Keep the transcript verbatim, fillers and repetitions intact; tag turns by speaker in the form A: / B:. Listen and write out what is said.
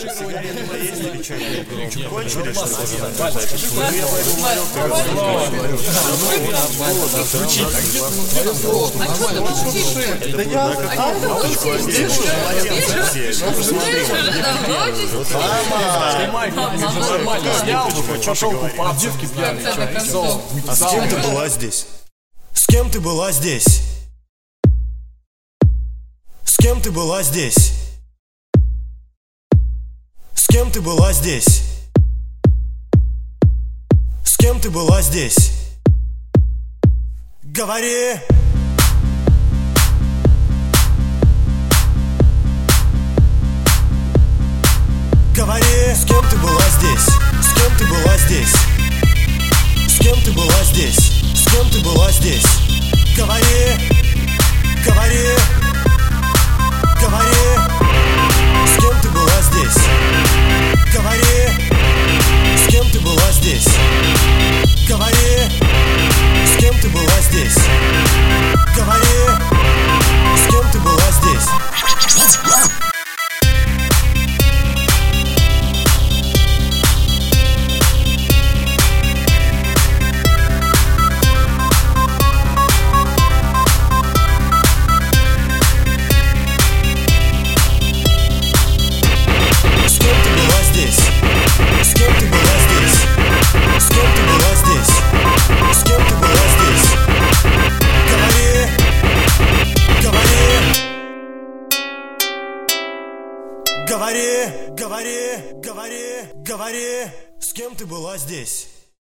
A: Кончились?
B: Да я...
A: Пошел купаться. Девки пьяные. А с кем ты была здесь? С кем ты была здесь? С кем ты была здесь? С кем ты была здесь? С кем ты была здесь? Говори! Говори! С кем ты была здесь? С кем ты была здесь? С кем ты была здесь? С кем ты была здесь? Говори! Говори! Говори! С кем ты была здесь? Говори! С кем ты была здесь? Говори! С кем ты была здесь? Говори! С кем ты была здесь? Говори, говори, говори, говори, с кем ты была здесь?